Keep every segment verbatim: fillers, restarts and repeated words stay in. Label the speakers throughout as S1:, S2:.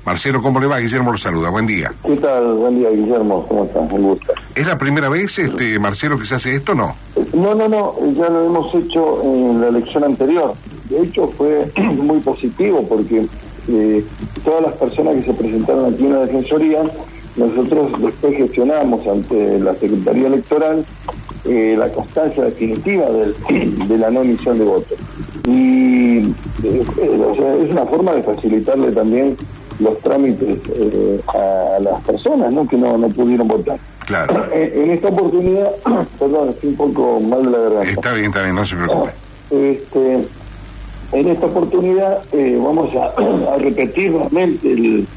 S1: Marcelo, ¿cómo le va? Guillermo lo saluda, buen día.
S2: ¿Qué tal? Buen día, Guillermo, ¿cómo estás? Un gusto.
S1: ¿Es la primera vez, este Marcelo, que se hace esto o no?
S2: No, no, no, ya lo hemos hecho en la elección anterior. De hecho, fue muy positivo porque eh, todas las personas que se presentaron aquí en la Defensoría, nosotros después gestionamos ante la Secretaría Electoral eh, la constancia definitiva del, de la no emisión de votos. Y eh, o sea, es una forma de facilitarle también los trámites eh, a las personas, ¿no?, que no, no pudieron votar.
S1: Claro.
S2: En, en esta oportunidad, perdón, estoy un poco mal de la garganta.
S1: Está bien, está bien, no se preocupe.
S2: Este, en esta oportunidad eh, vamos a, a repetir nuevamente el,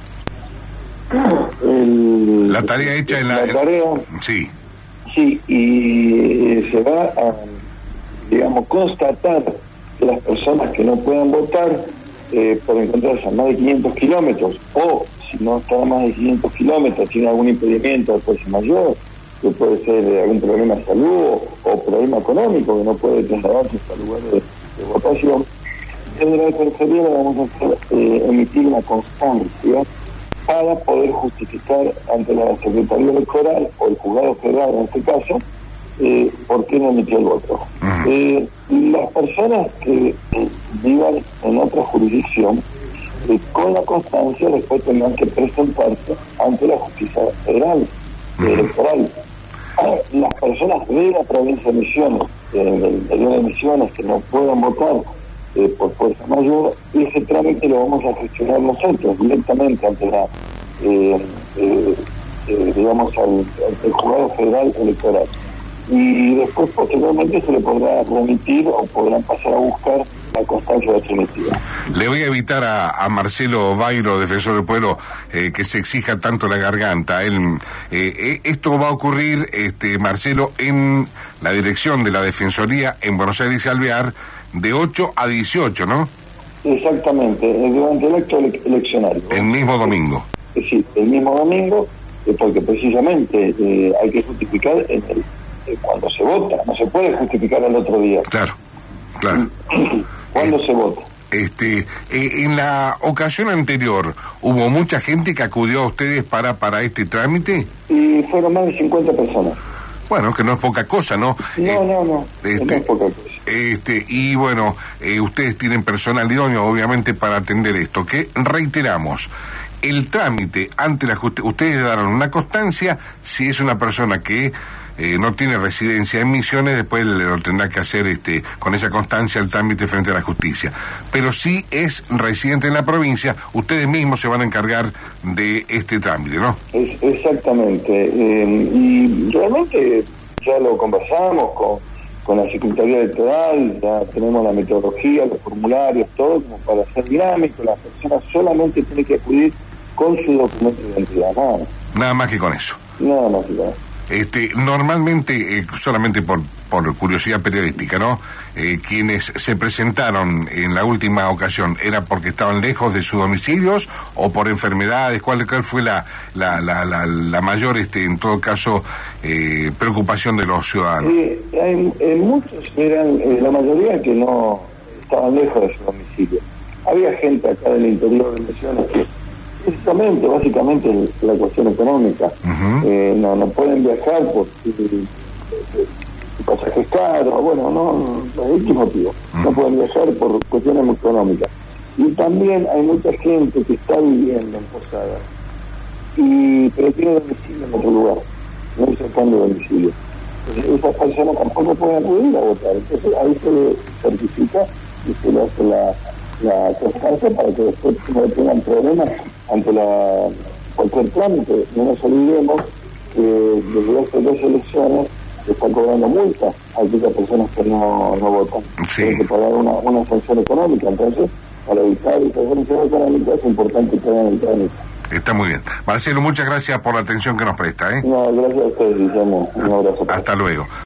S2: el
S1: la tarea hecha en la,
S2: la tarea.
S1: Sí.
S2: Sí, y eh, se va a, digamos, constatar que las personas que no puedan votar eh, por encontrarse a más de quinientos kilómetros, o si no está a más de quinientos kilómetros, tiene algún impedimento de fuerza mayor, que puede ser eh, algún problema de salud o, o problema económico, que no puede trasladarse hasta el lugar de, de votación, desde la Defensoría le vamos a hacer, eh, emitir una constancia para poder justificar ante la Secretaría Electoral o el Juzgado Federal en este caso, eh, por qué no emitió el voto. Uh-huh. eh, las personas que eh, vivan en otra jurisdicción, eh, con la constancia después tendrán que presentarse ante la Justicia Federal uh-huh. Electoral. Ah, las personas de la provincia de Misiones, eh, del interior de Misiones, que no puedan votar eh, por fuerza mayor, ese trámite lo vamos a gestionar nosotros directamente ante la eh, eh, eh, digamos al, al Juzgado Federal Electoral, y después posteriormente se le podrá remitir o podrán pasar a buscar la constancia definitiva.
S1: Le voy a evitar a, a Marcelo Bairo, defensor del pueblo, eh, que se exija tanto la garganta. Él, eh, esto va a ocurrir, este Marcelo, en la dirección de la Defensoría en Buenos Aires y Alvear, de ocho a dieciocho, ¿no?
S2: Exactamente, durante el acto ele- eleccionario.
S1: El mismo domingo.
S2: Eh, sí, el mismo domingo, eh, porque precisamente eh, hay que justificar en el, eh, cuando se vota, no se puede justificar al otro día.
S1: Claro, claro.
S2: ¿Cuándo
S1: eh,
S2: se vota?
S1: Este, eh, en la ocasión anterior, ¿hubo mucha gente que acudió a ustedes para, para este trámite?
S2: Y fueron más de cincuenta personas.
S1: Bueno, que no es poca cosa, ¿no?
S2: No, eh, no, no,
S1: este,
S2: no es poca cosa.
S1: Este, y bueno, eh, ustedes tienen personal idóneo, obviamente, para atender esto, que reiteramos, el trámite ante la justicia, ustedes darán una constancia, si es una persona que eh, no tiene residencia en Misiones, después le lo tendrá que hacer este con esa constancia el trámite frente a la justicia. Pero si es residente en la provincia, ustedes mismos se van a encargar de este trámite, ¿no?
S2: Es, exactamente, eh, y realmente ya lo conversamos con, con la Secretaría Electoral, ya tenemos la metodología, los formularios, todo como para ser dinámico. La persona solamente tiene que acudir con su documento de identidad, nada más.
S1: Nada más que con eso.
S2: Nada más que con eso.
S1: Este, normalmente, eh, solamente por, por curiosidad periodística, ¿no? Eh, quienes se presentaron en la última ocasión, ¿era porque estaban lejos de sus domicilios o por enfermedades? ¿Cuál, cuál fue la, la, la, la, la mayor, este, en todo caso, eh, preocupación de los ciudadanos?
S2: Sí, hay, eh, muchos eran, eh, la mayoría que no estaban lejos de su domicilio. Había gente acá del interior de Misiones que precisamente, básicamente, la cuestión económica. Uh-huh. eh, no no pueden viajar por su pasaje caro, bueno, no, no hay motivo. Uh-huh. No pueden viajar por cuestiones económicas. Y también hay mucha gente que está viviendo en Posadas y pero tiene domicilio en otro lugar, no está sacando domicilio. Entonces, esas personas tampoco pueden acudir a votar. Entonces, ahí se le certifica y se le hace la la constancia para que después no tengan problemas ante la cualquier trámite. No nos olvidemos que desde hace dos elecciones se están cobrando multas a aquellas personas que no, no votan.
S1: Sí.
S2: Tienen que pagar una, una sanción económica. Entonces, para evitar esa sanción económica es importante que hagan el trámite.
S1: Está muy bien. Marcelo, muchas gracias por la atención que nos presta, ¿eh?
S2: No, gracias a ustedes, Guillermo. Un abrazo.
S1: Hasta luego.